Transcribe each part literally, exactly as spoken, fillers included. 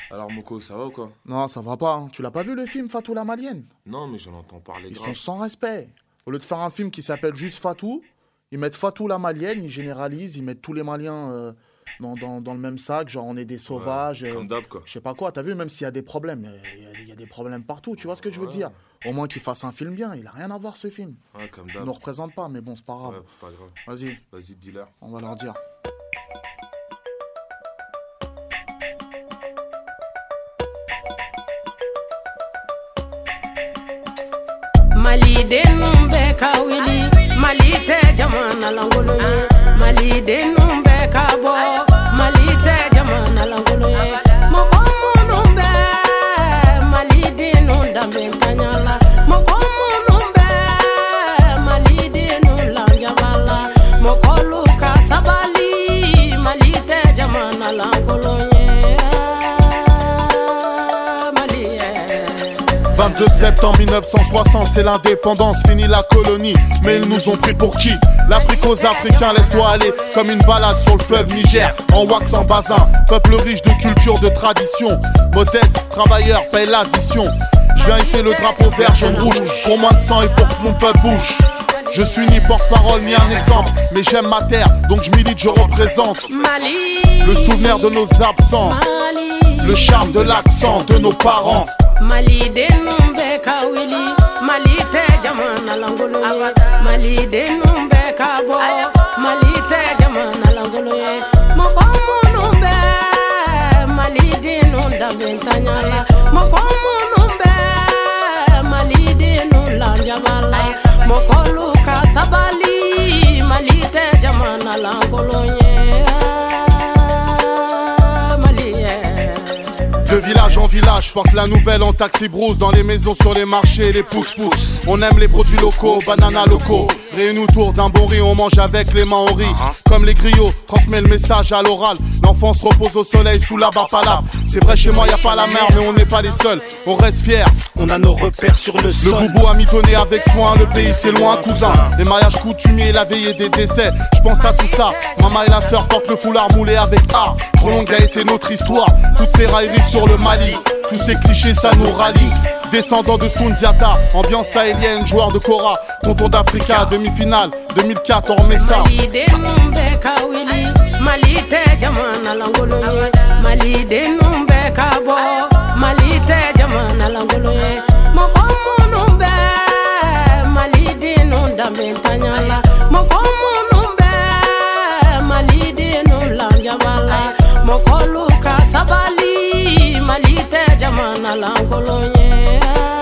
Alors Moko, ça va ou quoi? Non, ça va pas. Hein. Tu l'as pas vu le film Fatou la Malienne? Non, mais j'en entends parler Ils grave. sont sans respect. Au lieu de faire un film qui s'appelle juste Fatou, ils mettent Fatou la Malienne, ils généralisent, ils mettent tous les Maliens euh, dans, dans, dans le même sac, genre on est des sauvages. Ouais, euh, comme d'hab, quoi. Je sais pas quoi, t'as vu, même s'il y a des problèmes, il y, y a des problèmes partout, tu vois ce que je veux Ouais. dire? Au moins qu'ils fassent un film bien, il a rien à voir ce film. Ouais, comme Il d'hab. nous représente pas, mais bon, c'est pas grave. Ouais, pas grave. Vas-y, Vas-y, dis-leur. on va leur dire. Mali denum be ka wili Mali te jamana langolo ye Mali denum be ka bo Mali te jamana langolo ye Moko munum be Mali denum dambe tanyala Moko munum be Mali denum lanjabala Moko luka sabali Mali te jamana langolo ye vingt-deux septembre mille neuf cent soixante, c'est l'indépendance, fini la colonie. Mais ils nous ont pris pour qui? L'Afrique aux Africains, laisse-toi aller comme une balade sur le fleuve Niger. En wax, en bazin, peuple riche de culture, de tradition. Modeste, travailleur, paye l'addition. Je viens hisser le drapeau vert, jaune, rouge pour moins de sang et pour que mon peuple bouge. Je suis ni porte-parole ni un exemple, mais j'aime ma terre, donc je milite, je représente le souvenir de nos absents, le charme de l'accent de nos parents. Mali denum be ka wili Mali te jamana langolo ye Mali denum be ka bo Mali te jamana langolo ye Moko munum be Mali denum da bentanyala Moko munum be Mali denum lanjabala Moko luka sabali Mali te jamana langolo ye De village en village, porte la nouvelle en taxi brousse. Dans les maisons, sur les marchés, les pousse-pousse. On aime les produits locaux, bananas locaux. Réunis autour d'un bon riz, on mange avec les mains on rit. Comme les griots, transmet le message à l'oral. L'enfance repose au soleil sous la barbala. C'est vrai, chez moi y a pas la mer, mais on n'est pas les seuls. On reste fiers, on a nos repères sur le sol. Le boubou a mitonné avec soin, le pays c'est loin, cousin. Les mariages coutumiers, la veillée des décès. Je pense à tout ça, maman et la sœur portent le foulard moulé avec art. Trop longue a été notre histoire, toutes ces railleries sur le Mali. Tous ces clichés ça nous rallie. Descendant de Soundiata, ambiance sahélienne, joueur de Kora. Tonton d'Africa, demi-finale, deux mille quatre, on remet ça. Mali denum be ka wili Mali te jamana langolo ye Mali denum be ka bo Mali te jamana langolo ye Moko munum be Mali denum dambe tanyala Moko munum be Mali denum lanjabala Moko luka sabali Mali te jamana langolo ye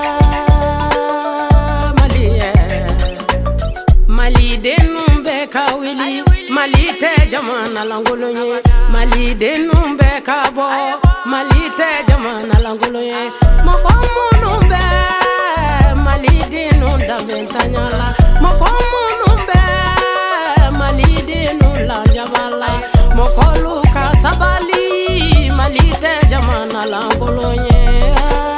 Mali denum be ka wili Mali te jamana langolo ye Mali denum be ka bo Mali te jamana langolo ye Moko munum be Mali denum dambe tanyala Moko munum be Mali denum lanjabala Moko luka sabali Mali te jamana langolo ye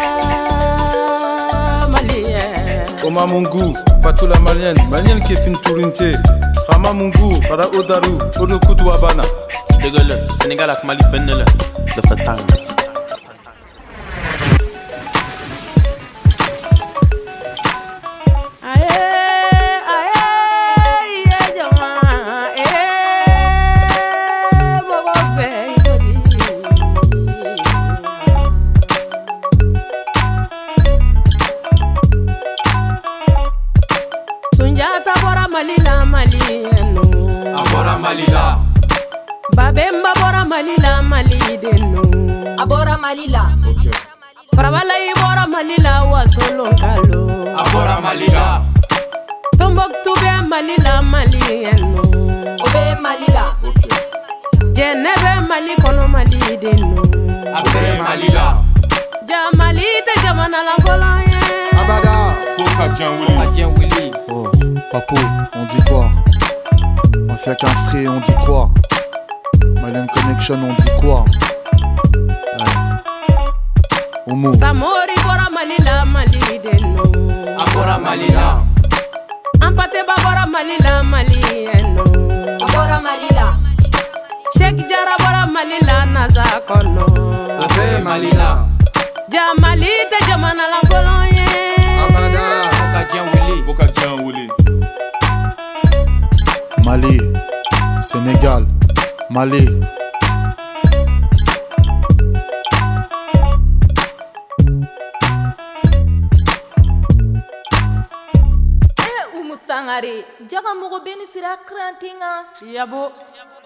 Oma Mungu, Fatou la Malienne, Malienne qui est une tourinte. Rama Mungu, Para Odaru, Odo Kutu Abana. Dégueule, Sénégal avec Mali Benele, le fatal. Malila Malieno Abora Malila Babemba Bora Malila Malideno Abora Malila okay. Farabala Ibora Malila Wasolonkalo Abora Malila Tomboktu be Malila Malieno Obe Malila okay. Jenebe Mali kono Malideno Abe Malila Jamalite Jamana Langola Abada Foka Djan Willy Adjen Willy. Oh, Papo, on dit quoi? Mafia Castré, on dit quoi? Malian Connection, on dit quoi? Ouais. Omo Samori Bora Malila Malideno Abora Malila Ampate Babora Malila Malieno Abora Malila Sheikh Jara Bora Malila Nazakono Abe Malila jamana langolo ye Abada Boka Dien Willy Boka Dien Willy Mali, Sénégal, Mali. Eh Umu Sangare, jaga mogo beni sira krantinga. Yabo